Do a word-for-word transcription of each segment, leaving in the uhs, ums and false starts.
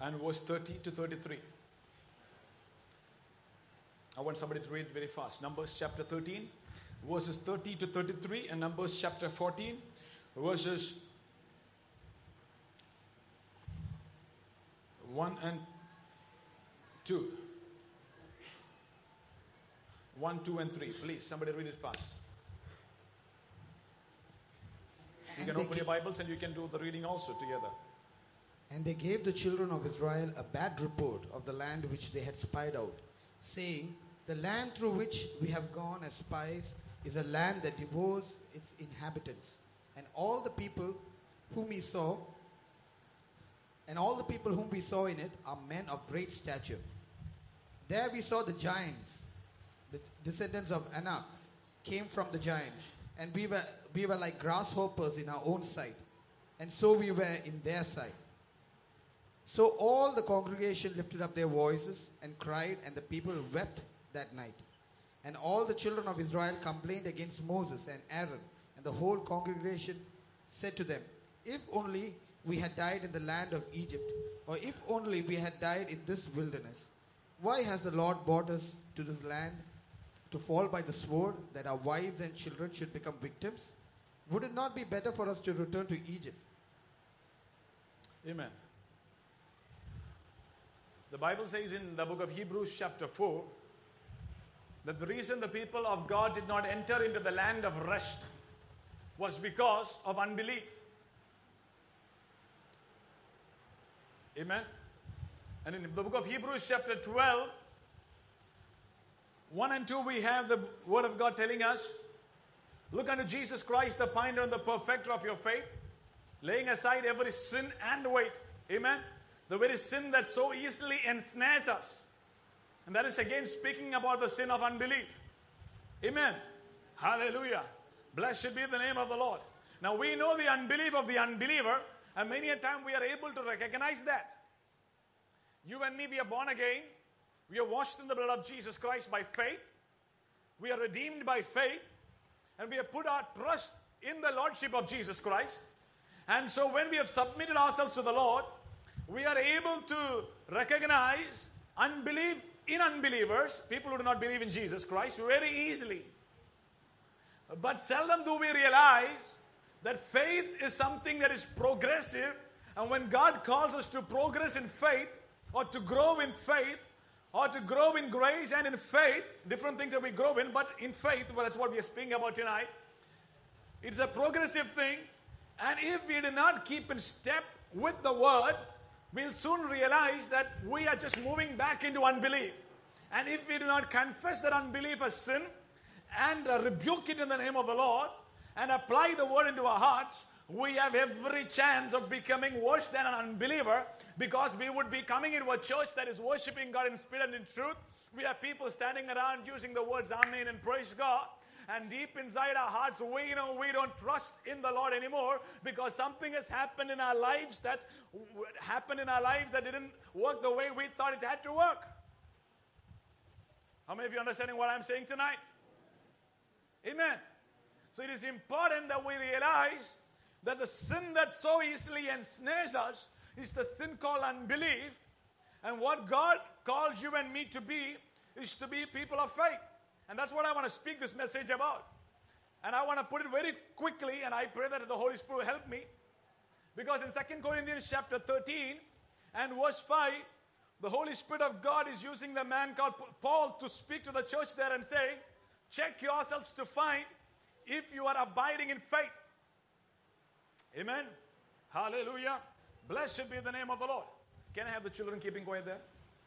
and verse thirty to thirty-three. I want somebody to read very fast. Numbers chapter thirteen, verses thirty to thirty-three, and Numbers chapter fourteen, verses one and two. one, two, and three. Please, somebody read it fast. You can open your Bibles and you can do the reading also together. And they gave the children of Israel a bad report of the land which they had spied out, saying, the land through which we have gone as spies is a land that devours its inhabitants. And all the people whom we saw, and all the people whom we saw in it are men of great stature. There we saw the giants, the descendants of Anak came from the giants, and we were we were like grasshoppers in our own sight, and so we were in their sight. So all the congregation lifted up their voices and cried, and the people wept that night. And all the children of Israel complained against Moses and Aaron, and the whole congregation said to them, if only we had died in the land of Egypt, or if only we had died in this wilderness. Why has the Lord brought us to this land to fall by the sword, that our wives and children should become victims? Would it not be better for us to return to Egypt? Amen. The Bible says in the book of Hebrews chapter four that the reason the people of God did not enter into the land of rest was because of unbelief. Amen. And in the book of Hebrews chapter twelve, one and two, we have the word of God telling us, look unto Jesus Christ, the pioneer and the perfecter of your faith, laying aside every sin and weight. Amen. The very sin that so easily ensnares us. And that is again speaking about the sin of unbelief. Amen. Hallelujah. Blessed be the name of the Lord. Now we know the unbelief of the unbeliever, and many a time we are able to recognize that. You and me, we are born again. We are washed in the blood of Jesus Christ by faith. We are redeemed by faith. And we have put our trust in the Lordship of Jesus Christ. And so when we have submitted ourselves to the Lord, we are able to recognize unbelief in unbelievers, people who do not believe in Jesus Christ, very easily. But seldom do we realize that faith is something that is progressive. And when God calls us to progress in faith, or to grow in faith, or to grow in grace and in faith, different things that we grow in, but in faith, well, that's what we are speaking about tonight. It's a progressive thing. And if we do not keep in step with the word, we'll soon realize that we are just moving back into unbelief. And if we do not confess that unbelief as sin and uh, rebuke it in the name of the Lord and apply the word into our hearts, we have every chance of becoming worse than an unbeliever, because we would be coming into a church that is worshiping God in spirit and in truth. We have people standing around using the words Amen and praise God. And deep inside our hearts, we know we don't trust in the Lord anymore, because something has happened in our lives that happened in our lives that didn't work the way we thought it had to work. How many of you are understanding what I'm saying tonight? Amen. So it is important that we realize that the sin that so easily ensnares us is the sin called unbelief. And what God calls you and me to be is to be people of faith. And that's what I want to speak this message about. And I want to put it very quickly, and I pray that the Holy Spirit will help me. Because in Second Corinthians chapter thirteen and verse five, the Holy Spirit of God is using the man called Paul to speak to the church there and say, check yourselves to find if you are abiding in faith. Amen. Hallelujah. Blessed be the name of the Lord. Can I have the children keeping quiet there?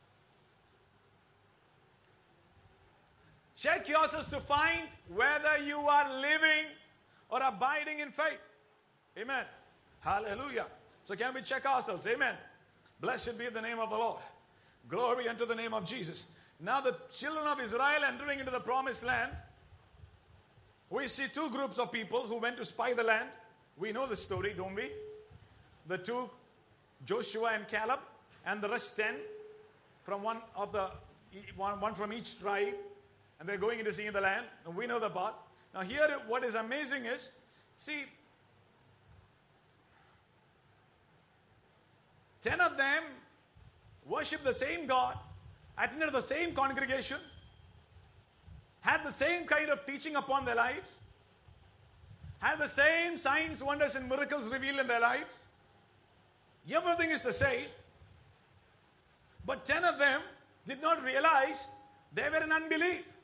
Check yourselves to find whether you are living or abiding in faith. Amen. Hallelujah. So can we check ourselves? Amen. Blessed be the name of the Lord. Glory unto the name of Jesus. Now the children of Israel entering into the promised land, we see two groups of people who went to spy the land. We know the story, don't we? The two, Joshua and Caleb, and the rest ten, from one of the one, one from each tribe, and they're going into seeing the land. And we know the part. Now here, what is amazing is, see, ten of them worshiped the same God, attended the same congregation, had the same kind of teaching upon their lives, had the same signs, wonders, and miracles revealed in their lives. Everything is the same. But ten of them did not realize they were in unbelief.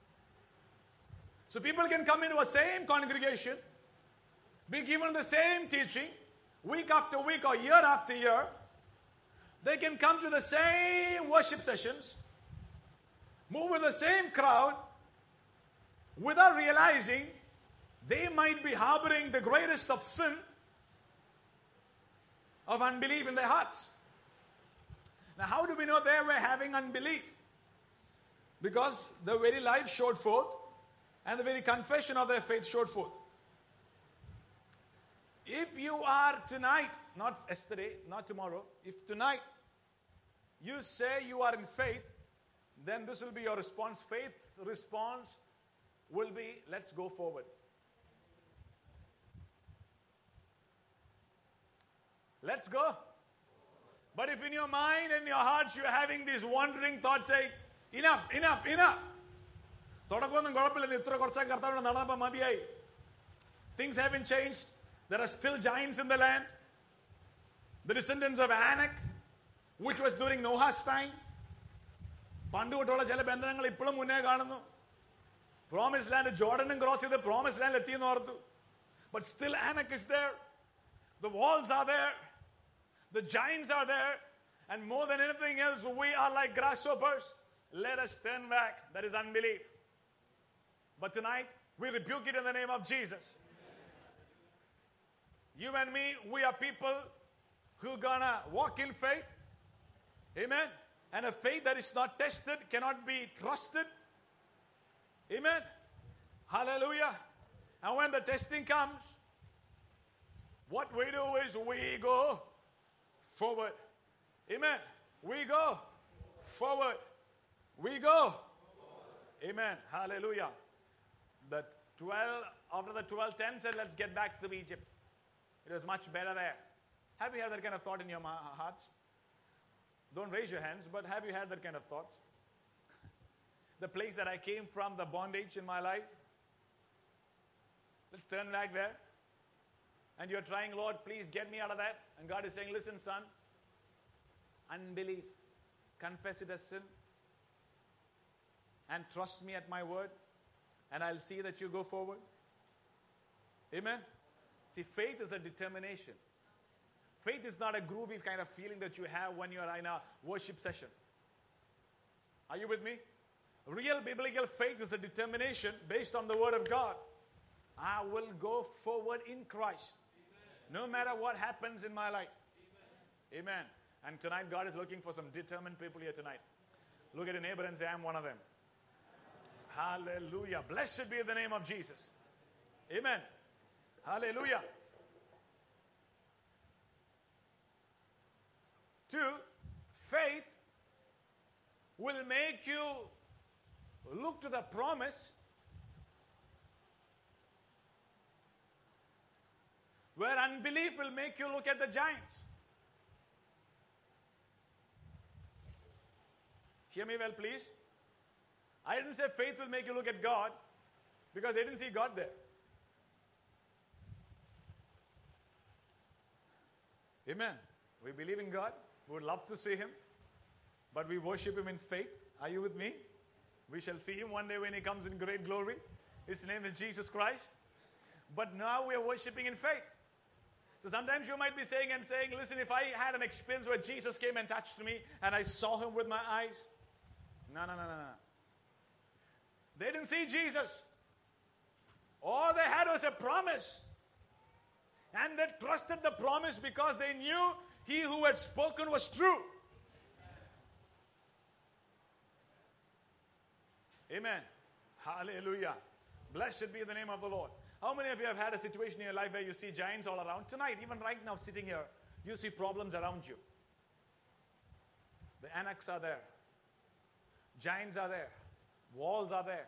So people can come into a same congregation, be given the same teaching, week after week or year after year. They can come to the same worship sessions, move with the same crowd, without realizing they might be harboring the greatest of sin of unbelief in their hearts. Now, how do we know they were having unbelief? Because the very life showed forth and the very confession of their faith showed forth. If you are tonight, not yesterday, not tomorrow, if tonight you say you are in faith, then this will be your response. Faith's response will be, let's go forward. Let's go. But if in your mind and your hearts you're having these wandering thoughts saying, enough, enough, enough. Things haven't changed. There are still giants in the land. The descendants of Anak, which was during Noah's time. Promised land, Jordan and crossing the promised land. But still Anak is there. The walls are there. The giants are there. And more than anything else, we are like grasshoppers. Let us turn back. That is unbelief. But tonight, we rebuke it in the name of Jesus. You and me, we are people who are gonna walk in faith. Amen. And a faith that is not tested cannot be trusted. Amen. Hallelujah. And when the testing comes, what we do is we go forward. Amen. We go forward. We go. Amen. Hallelujah. The twelve, after the twelve, ten said, let's get back to Egypt. It was much better there. Have you had that kind of thought in your hearts? Don't raise your hands, but have you had that kind of thoughts? The place that I came from, the bondage in my life. Let's turn back there. And you're trying, Lord, please get me out of that. And God is saying, listen, son, unbelief, confess it as sin, and trust me at my word, and I'll see that you go forward. Amen. See, faith is a determination. Faith is not a groovy kind of feeling that you have when you're in a worship session. Are you with me? Real biblical faith is a determination based on the word of God. I will go forward in Christ. Amen. No matter what happens in my life. Amen. Amen. And tonight God is looking for some determined people here tonight. Look at your neighbor and say, I'm one of them. Hallelujah. Blessed be the name of Jesus. Amen. Hallelujah. Two, faith will make you look to the promise, where unbelief will make you look at the giants. Hear me well, please. I didn't say faith will make you look at God, because they didn't see God there. Amen. We believe in God. We would love to see Him, but we worship Him in faith. Are you with me? We shall see Him one day when He comes in great glory. His name is Jesus Christ. But now we are worshiping in faith. So sometimes you might be saying and saying, listen, if I had an experience where Jesus came and touched me and I saw Him with my eyes. No, no, no, no, no. They didn't see Jesus. All they had was a promise. And they trusted the promise because they knew He who had spoken was true. Amen. Hallelujah. Blessed be the name of the Lord. How many of you have had a situation in your life where you see giants all around? Tonight, even right now, sitting here, you see problems around you. The Anaks are there. Giants are there. Walls are there.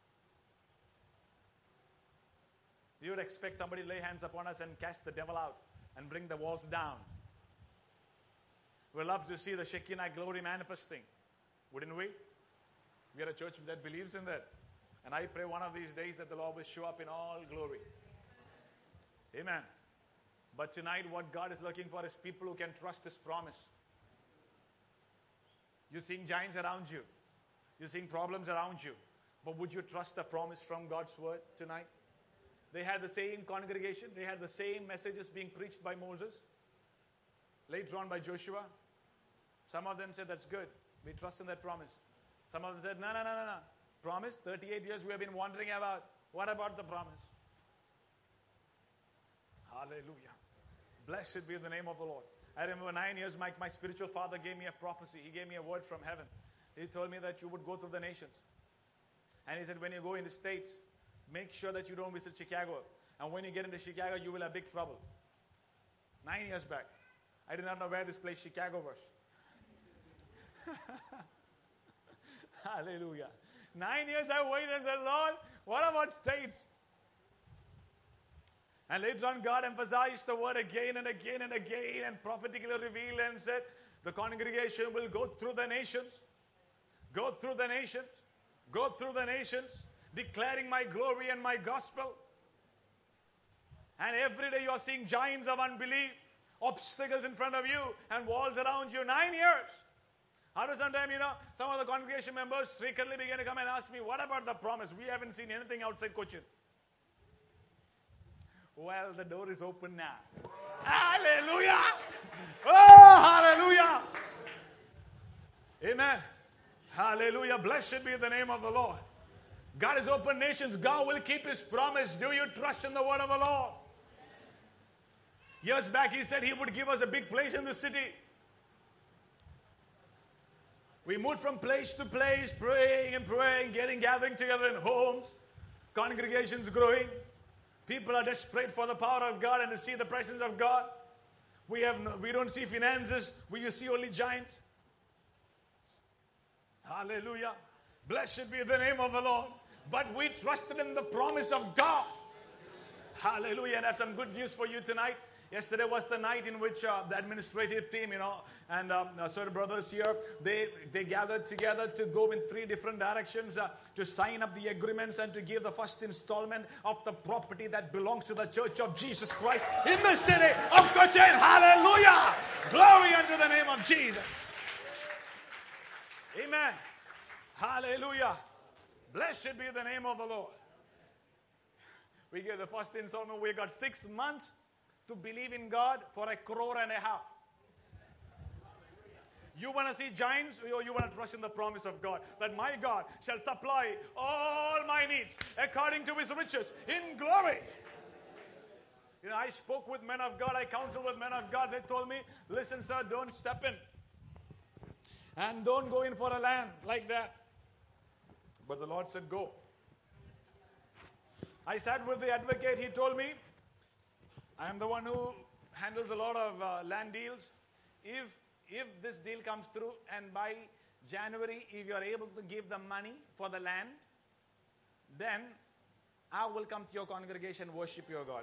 You would expect somebody to lay hands upon us and cast the devil out and bring the walls down. We love to see the Shekinah glory manifesting. Wouldn't we? We are a church that believes in that. And I pray one of these days that the Lord will show up in all glory. Amen. But tonight what God is looking for is people who can trust His promise. You're seeing giants around you. You're seeing problems around you. But would you trust the promise from God's word tonight? They had the same congregation. They had the same messages being preached by Moses. Later on by Joshua. Some of them said, that's good. We trust in that promise. Some of them said, no, no, no, no, no. Promise, thirty-eight years we have been wondering about. What about the promise? Hallelujah. Blessed be the name of the Lord. I remember nine years, my, my spiritual father gave me a prophecy. He gave me a word from heaven. He told me that you would go through the nations. And he said, when you go in the States, make sure that you don't visit Chicago. And when you get into Chicago, you will have big trouble. Nine years back. I did not know where this place Chicago was. Hallelujah. Nine years I waited and said, Lord, what about States? And later on, God emphasized the word again and again and again and prophetically revealed and said, the congregation will go through the nations. Go through the nations. Go through the nations, declaring my glory and my gospel. And every day you are seeing giants of unbelief, obstacles in front of you and walls around you. Nine years. How does sometimes, you know, some of the congregation members secretly begin to come and ask me, what about the promise? We haven't seen anything outside Cochin. Well, the door is open now. Hallelujah! Oh, hallelujah! Amen. Hallelujah. Blessed be the name of the Lord. God has opened nations. God will keep His promise. Do you trust in the word of the Lord? Years back, He said He would give us a big place in the city. We moved from place to place, praying and praying, getting gathering together in homes, congregations growing. People are desperate for the power of God and to see the presence of God. We have no, we don't see finances. We see only giants. Hallelujah. Blessed be the name of the Lord. But we trusted in the promise of God. Hallelujah. And I have some good news for you tonight. Yesterday was the night in which uh, the administrative team, you know, and um, uh, certain brothers here, they, they gathered together to go in three different directions uh, to sign up the agreements and to give the first installment of the property that belongs to the Church of Jesus Christ in the city of Cochin. Hallelujah! Glory unto the name of Jesus. Amen. Hallelujah. Blessed be the name of the Lord. We gave the first installment. We got six months to believe in God for a crore and a half. You want to see giants, or you want to trust in the promise of God, that my God shall supply all my needs according to His riches in glory. You know, I spoke with men of God, I counseled with men of God. They told me, listen, sir, don't step in and don't go in for a land like that. But the Lord said, go. I sat with the advocate. He told me, I am the one who handles a lot of uh, land deals. If, if this deal comes through and by January, if you are able to give the money for the land, then I will come to your congregation and worship your God.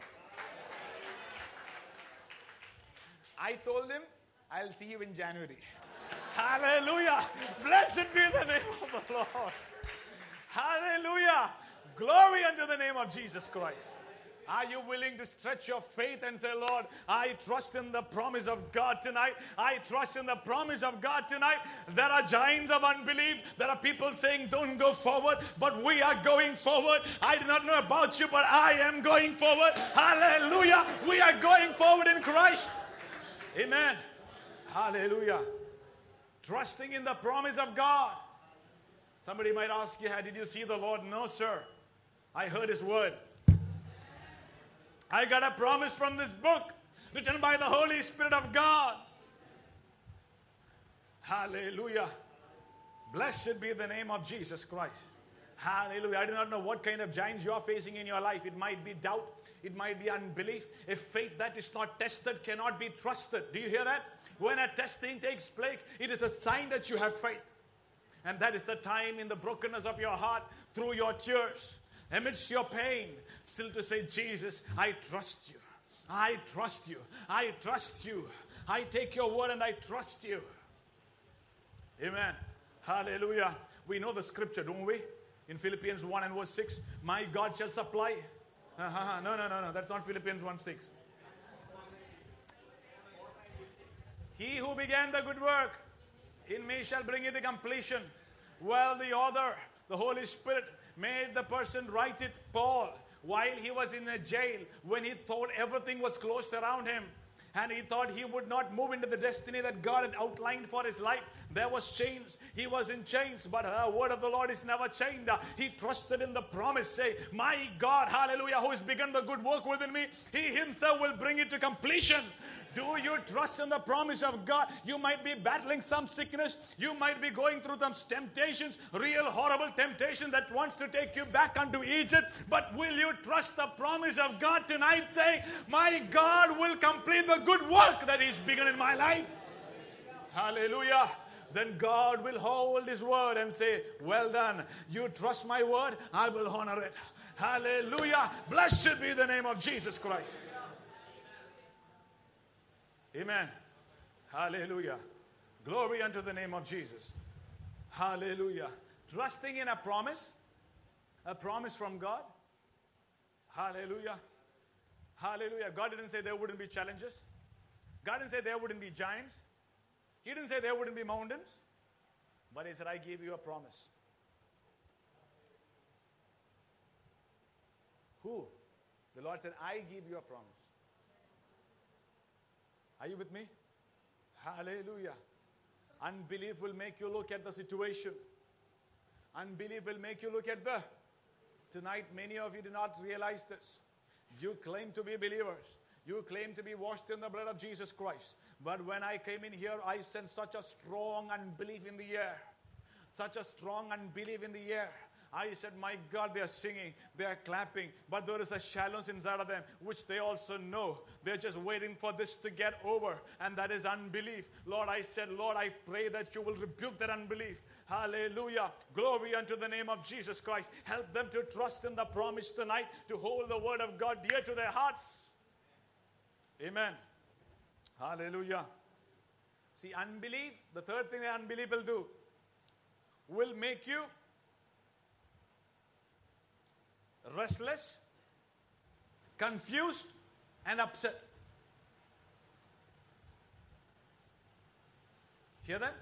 I told him, I'll see you in January. Hallelujah. Blessed be the name of the Lord. Hallelujah. Glory unto the name of Jesus Christ. Are you willing to stretch your faith and say, Lord, I trust in the promise of God tonight. I trust in the promise of God tonight. There are giants of unbelief. There are people saying, don't go forward, but we are going forward. I do not know about you, but I am going forward. Hallelujah. We are going forward in Christ. Amen. Hallelujah. Trusting in the promise of God. Somebody might ask you, did you see the Lord? No, sir. I heard His word. I got a promise from this book written by the Holy Spirit of God. Hallelujah. Blessed be the name of Jesus Christ. Hallelujah. I do not know what kind of giants you are facing in your life. It might be doubt. It might be unbelief. A faith that is not tested cannot be trusted. Do you hear that? When a testing takes place, it is a sign that you have faith. And that is the time in the brokenness of your heart, through your tears, amidst your pain, still to say, Jesus, I trust you. I trust you. I trust you. I take your word and I trust you. Amen. Hallelujah. We know the scripture, don't we? In Philippians one and verse six, my God shall supply. Uh-huh. No, no, no, no. That's not Philippians one six. He who began the good work in me shall bring it to completion. Well, the author, the Holy Spirit, made the person write it, Paul, while he was in a jail, when he thought everything was closed around him. And he thought he would not move into the destiny that God had outlined for his life. There was chains. He was in chains. But the word of the Lord is never chained. He trusted in the promise. Say, my God, hallelujah, who has begun the good work within me, he himself will bring it to completion. Do you trust in the promise of God? You might be battling some sickness. You might be going through some temptations, real horrible temptation that wants to take you back unto Egypt. But will you trust the promise of God tonight, saying, my God will complete the good work that He's begun in my life? Hallelujah. Then God will hold His word and say, well done. You trust my word, I will honor it. Hallelujah. Blessed be the name of Jesus Christ. Amen. Hallelujah. Glory unto the name of Jesus. Hallelujah. Trusting in a promise, a promise from God. Hallelujah. Hallelujah. God didn't say there wouldn't be challenges. God didn't say there wouldn't be giants. He didn't say there wouldn't be mountains. But He said, I gave you a promise. Who? The Lord said, I give you a promise. Are you with me? Hallelujah. Unbelief will make you look at the situation. Unbelief will make you look at the... Tonight, many of you do not realize this. You claim to be believers. You claim to be washed in the blood of Jesus Christ. But when I came in here, I sensed such a strong unbelief in the air. Such a strong unbelief in the air. I said, my God, they are singing, they are clapping, but there is a shallowness inside of them, which they also know. They're just waiting for this to get over, and that is unbelief. Lord, I said, Lord, I pray that you will rebuke that unbelief. Hallelujah. Glory unto the name of Jesus Christ. Help them to trust in the promise tonight, to hold the word of God dear to their hearts. Amen. Hallelujah. See, unbelief, the third thing that unbelief will do, will make you restless, confused, and upset. Hear that?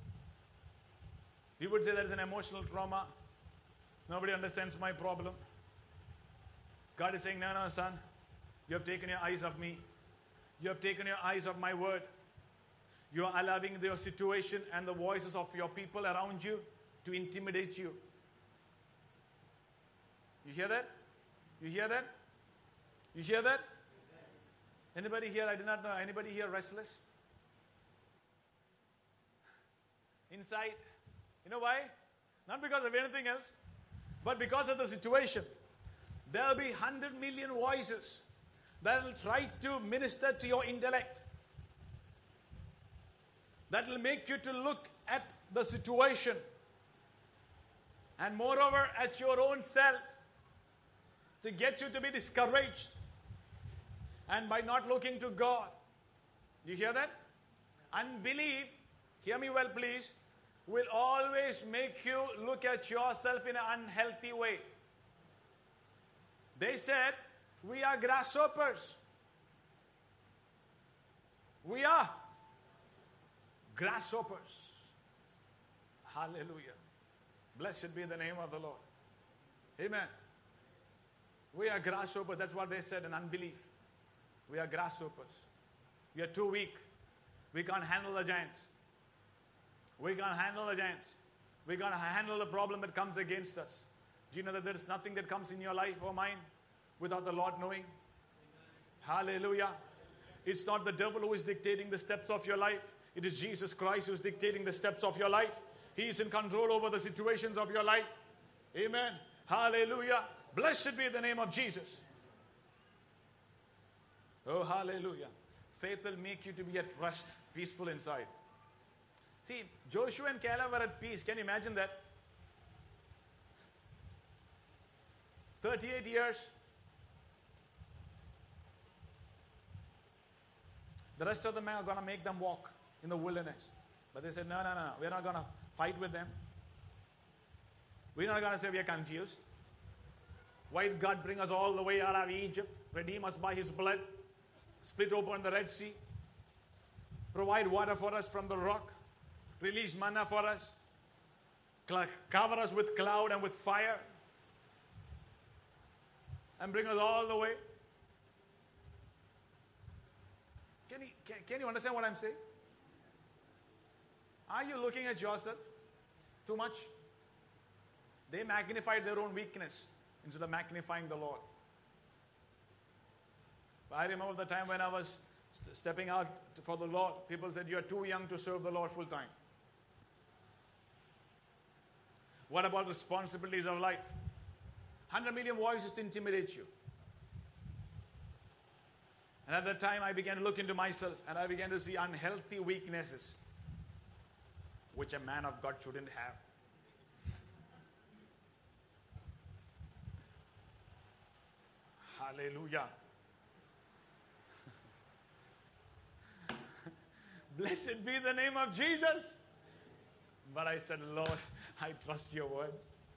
We would say that is an emotional trauma. Nobody understands my problem. God is saying, no, no, son. You have taken your eyes off me. You have taken your eyes off my word. You are allowing your situation and the voices of your people around you to intimidate you. You hear that? You hear that? You hear that? Anybody here, I do not know, anybody here restless? Inside? You know why? Not because of anything else, but because of the situation. There will be hundred million voices that will try to minister to your intellect. That will make you to look at the situation. And moreover, at your own self. To get you to be discouraged. And by not looking to God. You hear that? Unbelief, hear me well please, will always make you look at yourself in an unhealthy way. They said, we are grasshoppers. We are grasshoppers. Hallelujah. Blessed be the name of the Lord. Amen. We are grasshoppers. That's what they said in unbelief. We are grasshoppers. We are too weak. We can't handle the giants. We can't handle the giants. We can't handle the problem that comes against us. Do you know that there is nothing that comes in your life or mine without the Lord knowing? Hallelujah. It's not the devil who is dictating the steps of your life. It is Jesus Christ who is dictating the steps of your life. He is in control over the situations of your life. Amen. Hallelujah. Blessed be the name of Jesus. Oh, hallelujah. Faith will make you to be at rest, peaceful inside. See, Joshua and Caleb were at peace. Can you imagine that? thirty-eight years. The rest of the men are going to make them walk in the wilderness. But they said, no, no, no, we're not going to fight with them. We're not going to say we are confused. Why did God bring us all the way out of Egypt, redeem us by His blood, split open the Red Sea, provide water for us from the rock, release manna for us, cover us with cloud and with fire, and bring us all the way? Can you, can, can you understand what I'm saying? Are you looking at yourself too much? They magnified their own weakness instead of magnifying the Lord. I remember the time when I was st- stepping out for the Lord. People said, you are too young to serve the Lord full time. What about responsibilities of life? one hundred million voices to intimidate you. And at that time, I began to look into myself and I began to see unhealthy weaknesses which a man of God shouldn't have. Hallelujah. Blessed be the name of Jesus. But I said, Lord, I trust your word.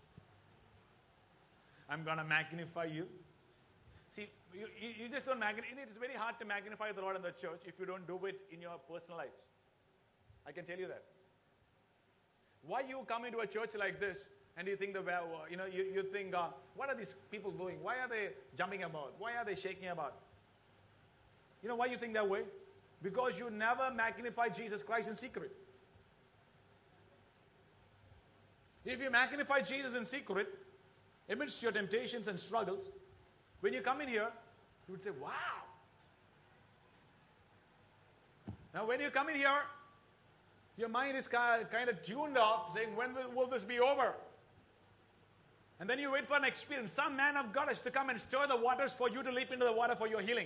I'm going to magnify you. See, you, you, you just don't magnify. It's very hard to magnify the Lord in the church if you don't do it in your personal lives. I can tell you that. Why you come into a church like this and you think, the you know, you, you think, uh, what are these people doing? Why are they jumping about? Why are they shaking about? You know why you think that way? Because you never magnify Jesus Christ in secret. If you magnify Jesus in secret, amidst your temptations and struggles, when you come in here, you would say, wow. Now when you come in here, your mind is kind of tuned off, saying, when will, will this be over? And then you wait for an experience. Some man of God has to come and stir the waters for you to leap into the water for your healing.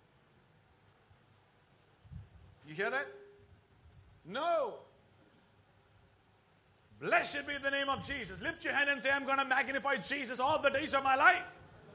You hear that? No. Blessed be the name of Jesus. Lift your hand and say, I'm going to magnify Jesus all the days of my life.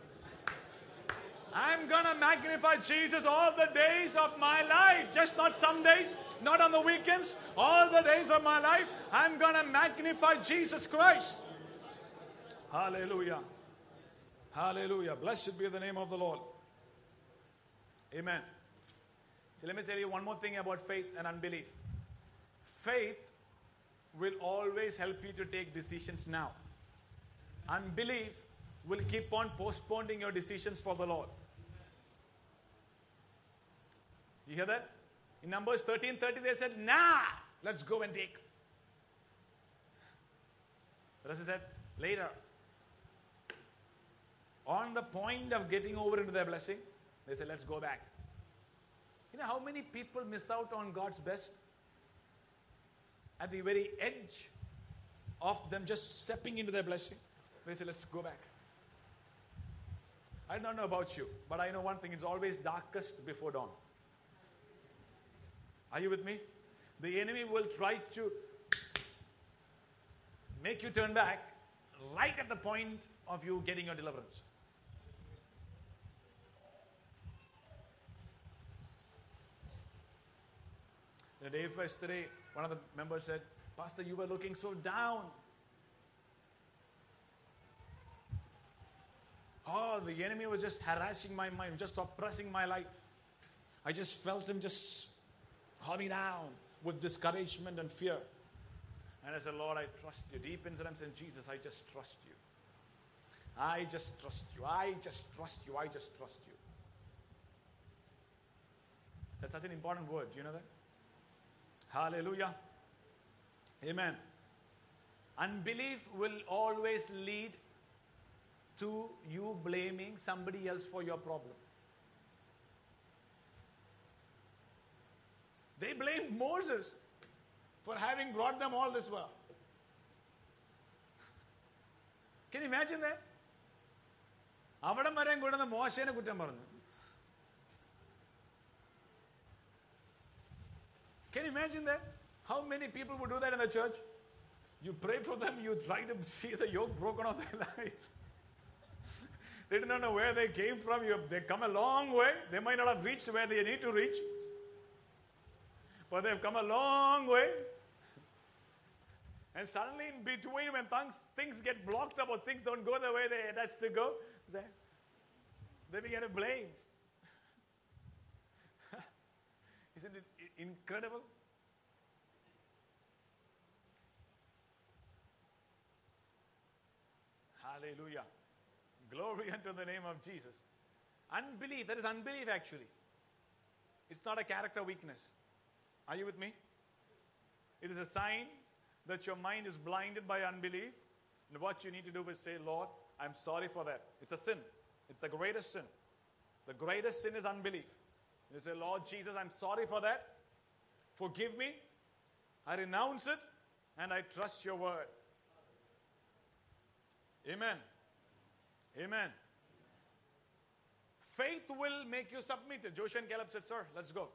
I'm going to magnify Jesus all the days of my life. Just not some days, not on the weekends. All the days of my life, I'm going to magnify Jesus Christ. Hallelujah. Hallelujah. Blessed be the name of the Lord. Amen. So let me tell you one more thing about faith and unbelief. Faith will always help you to take decisions now. Unbelief will keep on postponing your decisions for the Lord. You hear that? In Numbers thirteen thirty they said, nah, let's go and take. The rest said, later. On the point of getting over into their blessing, they said, let's go back. You know how many people miss out on God's best? At the very edge of them just stepping into their blessing, they say, let's go back. I don't know about you, but I know one thing. It's always darkest before dawn. Are you with me? The enemy will try to make you turn back right at the point of you getting your deliverance. The day of yesterday, one of the members said, Pastor, you were looking so down. Oh, the enemy was just harassing my mind, just oppressing my life. I just felt him just hold me down with discouragement and fear. And I said, Lord, I trust you. Deep inside I'm saying, Jesus, I just trust you. I just trust you. I just trust you. I just trust you. That's such an important word. Do you know that? Hallelujah. Amen. Unbelief will always lead to you blaming somebody else for your problem. They blamed Moses for having brought them all this way. Can you imagine that? അവിടം വരെയും കൊണ്ടുവന്ന മോശേനെ കുറ്റം പറഞ്ഞു. Can you imagine that? How many people would do that in the church? You pray for them, you try to see the yoke broken off their lives. They do not know where they came from. You have, they come a long way. They might not have reached where they need to reach. But they've come a long way. And suddenly in between, when things, things get blocked up or things don't go the way they had us to go, they, they begin to blame. Isn't it incredible? Hallelujah. Glory unto the name of Jesus. Unbelief, that is unbelief actually. It's not a character weakness. Are you with me? It is a sign that your mind is blinded by unbelief. And what you need to do is say, Lord, I'm sorry for that. It's a sin. It's the greatest sin. The greatest sin is unbelief. You say, Lord Jesus, I'm sorry for that. Forgive me. I renounce it. And I trust your word. Amen. Amen. Faith will make you submitted. Joshua and Caleb said, sir, let's go.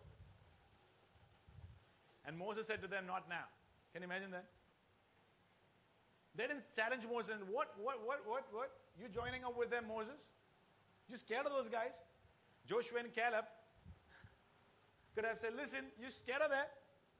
And Moses said to them, not now. Can you imagine that? They didn't challenge Moses. What, what, what, what, what? You joining up with them, Moses? You scared of those guys? Joshua and Caleb could have said, listen, you scared of that?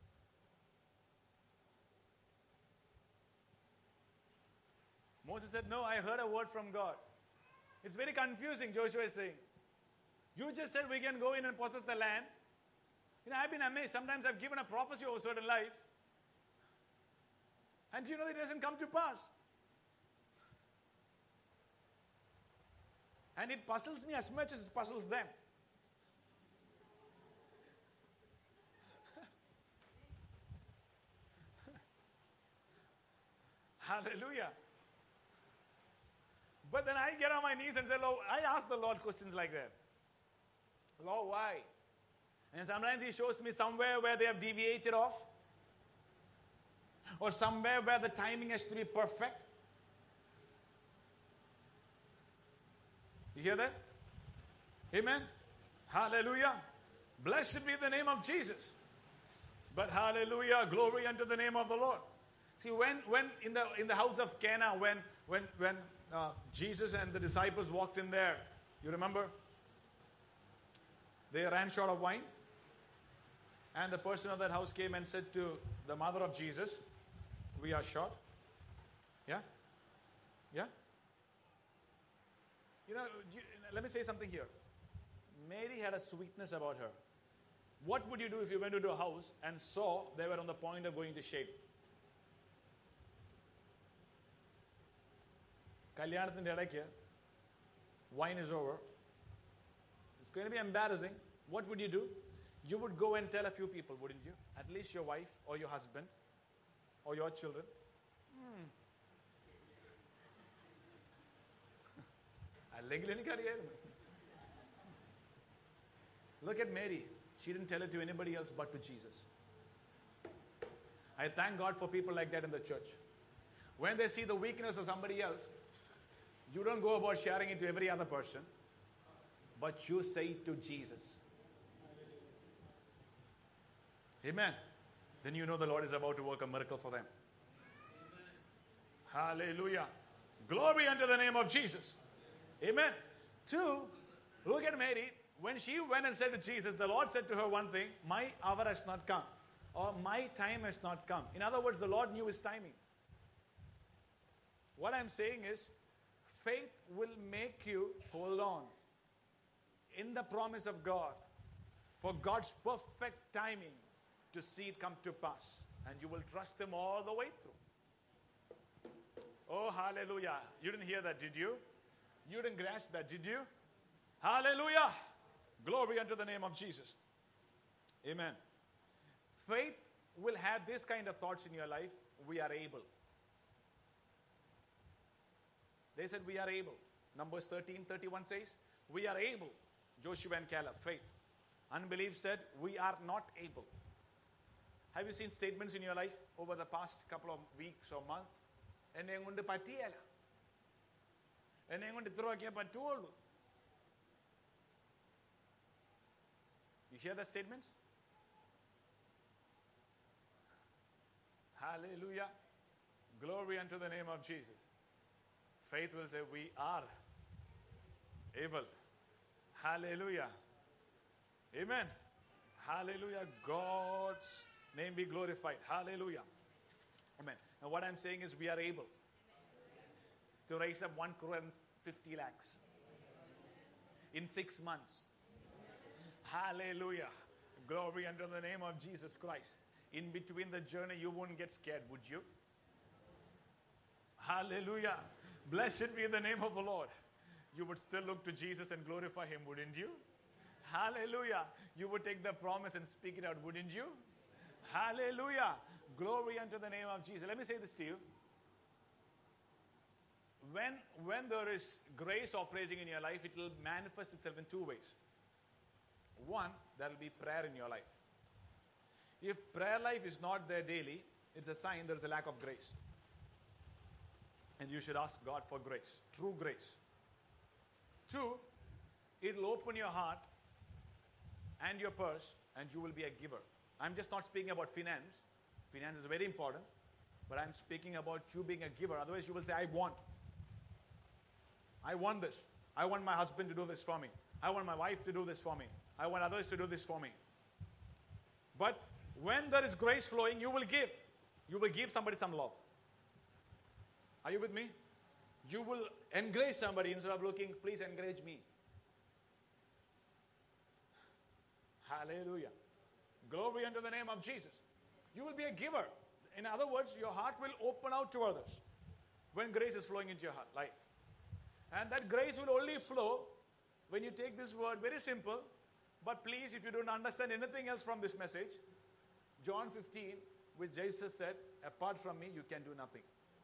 Moses said, no, I heard a word from God. It's very confusing, Joshua is saying. You just said we can go in and possess the land. You know, I've been amazed. Sometimes I've given a prophecy over certain lives. And you know, it doesn't come to pass. And it puzzles me as much as it puzzles them. Hallelujah. But then I get on my knees and say, Lord, I ask the Lord questions like that. Lord, why? And sometimes He shows me somewhere where they have deviated off. Or somewhere where the timing has to be perfect. You hear that? Amen? Hallelujah. Blessed be the name of Jesus. But hallelujah, glory unto the name of the Lord. See, when, when in the in the house of Cana, when when when uh, Jesus and the disciples walked in there, you remember? They ran short of wine. And the person of that house came and said to the mother of Jesus, we are short. Yeah? Yeah? You know, you, let me say something here. Mary had a sweetness about her. What would you do if you went into a house and saw they were on the point of going to shade? Kalyanatinte idakku, wine is over. It's going to be embarrassing. What would you do? You would go and tell a few people, wouldn't you? At least your wife or your husband or your children. Hmm. Look at Mary. She didn't tell it to anybody else but to Jesus. I thank God for people like that in the church. When they see the weakness of somebody else, you don't go about sharing it to every other person, but you say it to Jesus. Amen. Then you know the Lord is about to work a miracle for them. Amen. Hallelujah. Glory unto the name of Jesus. Amen. Two, look at Mary. When she went and said to Jesus, the Lord said to her one thing, my hour has not come. Or my time has not come. In other words, the Lord knew His timing. What I'm saying is, faith will make you hold on in the promise of God for God's perfect timing to see it come to pass. And you will trust Him all the way through. Oh, hallelujah. You didn't hear that, did you? You didn't grasp that, did you? Hallelujah. Glory unto the name of Jesus. Amen. Faith will have this kind of thoughts in your life. We are able. They said we are able. Numbers thirteen thirty-one says, we are able. Joshua and Caleb, faith. Unbelief said, we are not able. Have you seen statements in your life over the past couple of weeks or months? എന്നെ കൊണ്ട് പറ്റിയല്ല. എന്നെ കൊണ്ട് ഇത്രയൊക്കെ പറ്റുള്ളൂ. You hear the statements? Hallelujah. Glory unto the name of Jesus. Faith will say, we are able. Hallelujah. Amen. Hallelujah. God's name be glorified. Hallelujah. Amen. Now what I'm saying is we are able to raise up one crore and fifty lakhs in six months. Hallelujah. Glory unto the name of Jesus Christ. In between the journey, you won't get scared, would you? Hallelujah. Blessed be the name of the Lord. You would still look to Jesus and glorify Him, wouldn't you? Hallelujah. You would take the promise and speak it out, wouldn't you? Hallelujah. Glory unto the name of Jesus. Let me say this to you. When, when there is grace operating in your life, it will manifest itself in two ways. One, there will be prayer in your life. If prayer life is not there daily, it's a sign there is a lack of grace. And you should ask God for grace, true grace. Two, it will open your heart and your purse, and you will be a giver. I'm just not speaking about finance. Finance is very important. But I'm speaking about you being a giver. Otherwise, you will say, I want. I want this. I want my husband to do this for me. I want my wife to do this for me. I want others to do this for me. But when there is grace flowing, you will give. You will give somebody some love. Are you with me? You will encourage somebody instead of looking, please encourage me. Hallelujah. Glory unto the name of Jesus. You will be a giver. In other words, your heart will open out to others when grace is flowing into your heart, life. And that grace will only flow when you take this word, very simple. But please, if you don't understand anything else from this message, John fifteen, which Jesus said, apart from me, you can do nothing.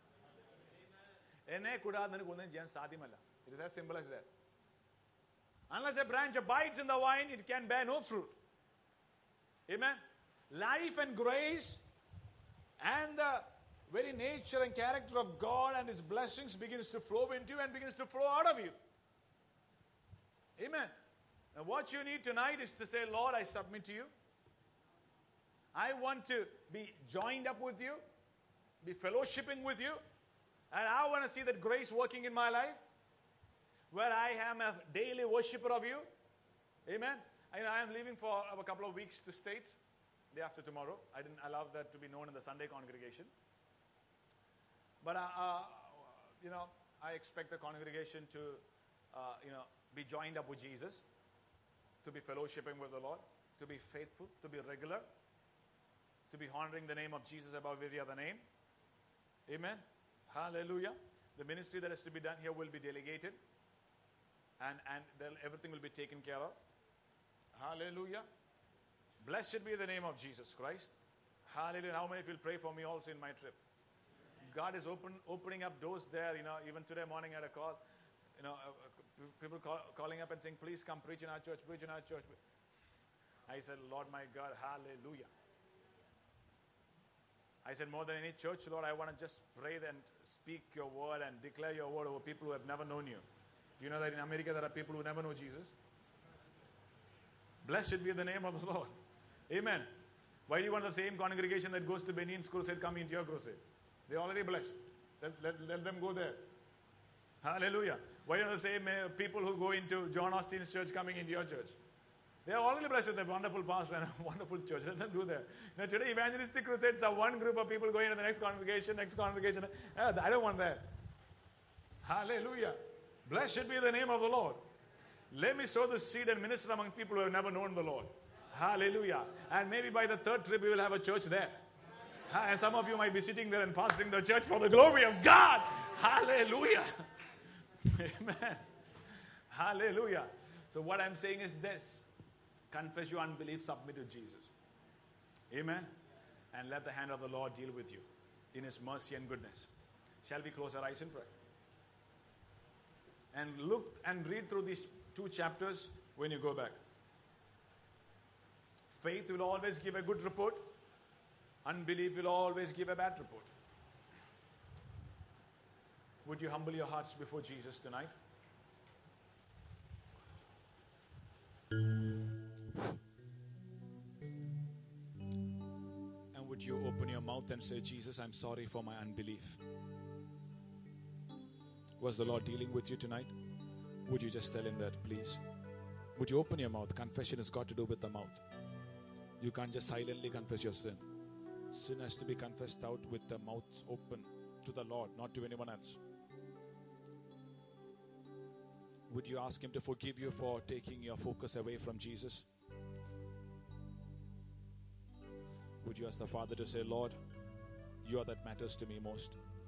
It is as simple as that. Unless a branch abides in the vine, it can bear no fruit. Amen. Life and grace and the very nature and character of God and His blessings begins to flow into you and begins to flow out of you. Amen. Now what you need tonight is to say, Lord, I submit to you. I want to be joined up with you, be fellowshipping with you, and I want to see that grace working in my life, where I am a daily worshipper of you. Amen. And I am leaving for a couple of weeks to States, day after tomorrow. I didn't allow that to be known in the Sunday congregation. But, uh, uh, you know, I expect the congregation to, uh, you know, be joined up with Jesus, to be fellowshipping with the Lord, to be faithful, to be regular, to be honoring the name of Jesus above every other name. Amen. Hallelujah. The ministry that is to be done here will be delegated, and, and everything will be taken care of. Hallelujah. Blessed be the name of Jesus Christ. Hallelujah. How many of you will pray for me also in my trip? God is open, opening up doors there. You know, even today morning I had a call. You know, uh, people call, calling up and saying, please come preach in our church, preach in our church. I said, Lord my God, hallelujah. I said, more than any church, Lord, I want to just pray and speak your word and declare your word over people who have never known you. Do you know that in America there are people who never know Jesus? Blessed be the name of the Lord. Amen. Why do you want the same congregation that goes to Benin's crusade come into your crusade? They're already blessed. Let, let, let them go there. Hallelujah. Why do you want the same uh, people who go into John Austin's church coming into your church? They are already blessed with a wonderful pastor and a wonderful church. Let them do that. Now today evangelistic crusades are one group of people going to the next congregation, next congregation. Uh, I don't want that. Hallelujah. Blessed be the name of the Lord. Let me sow the seed and minister among people who have never known the Lord. Hallelujah. And maybe by the third trip we will have a church there. And some of you might be sitting there and pastoring the church for the glory of God. Hallelujah. Amen. Hallelujah. So what I'm saying is this. Confess your unbelief, submit to Jesus. Amen. And let the hand of the Lord deal with you in His mercy and goodness. Shall we close our eyes in prayer? And look and read through these two chapters when you go back. Faith will always give a good report. Unbelief will always give a bad report. Would you humble your hearts before Jesus tonight? And would you open your mouth and say, Jesus, I'm sorry for my unbelief. Was the Lord dealing with you tonight? Would you just tell Him that, please? Would you open your mouth? Confession has got to do with the mouth. You can't just silently confess your sin. Sin has to be confessed out with the mouth open to the Lord, not to anyone else. Would you ask Him to forgive you for taking your focus away from Jesus? Would you ask the Father to say, Lord, you are that matters to me most.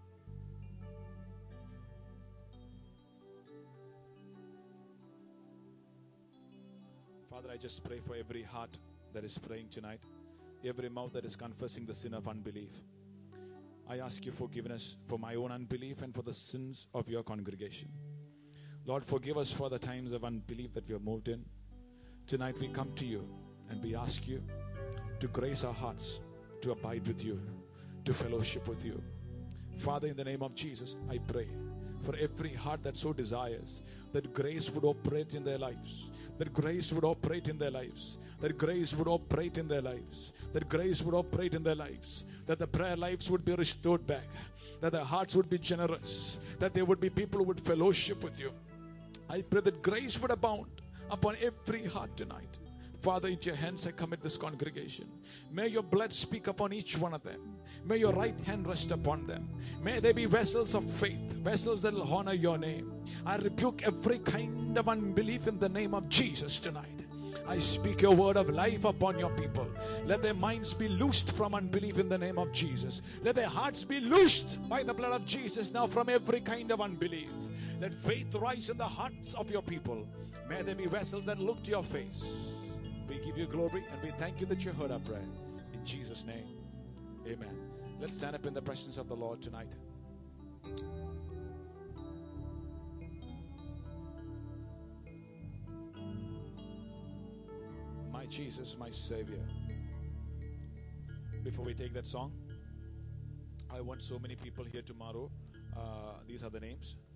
Father, I just pray for every heart that is praying tonight, every mouth that is confessing the sin of unbelief. I ask you forgiveness for my own unbelief and for the sins of your congregation. Lord, forgive us for the times of unbelief that we have moved in. Tonight we come to you and we ask you to grace our hearts to abide with you, to fellowship with you. Father, in the name of Jesus, I pray for every heart that so desires that grace would operate in their lives, that grace would operate in their lives, that grace would operate in their lives, that grace would operate in their lives, that the prayer lives would be restored back, that their hearts would be generous, that there would be people who would fellowship with you. I pray that grace would abound upon every heart tonight. Father, into your hands I commit this congregation. May your blood speak upon each one of them. May your right hand rest upon them. May they be vessels of faith, vessels that will honor your name. I rebuke every kind of unbelief in the name of Jesus tonight. I speak your word of life upon your people. Let their minds be loosed from unbelief in the name of Jesus. Let their hearts be loosed by the blood of Jesus now from every kind of unbelief. Let faith rise in the hearts of your people. May they be vessels that look to your face. We give you glory and we thank you that you heard our prayer. In Jesus' name, amen. Let's stand up in the presence of the Lord tonight. My Jesus, my Savior. Before we take that song, I want so many people here tomorrow. Uh, these are the names.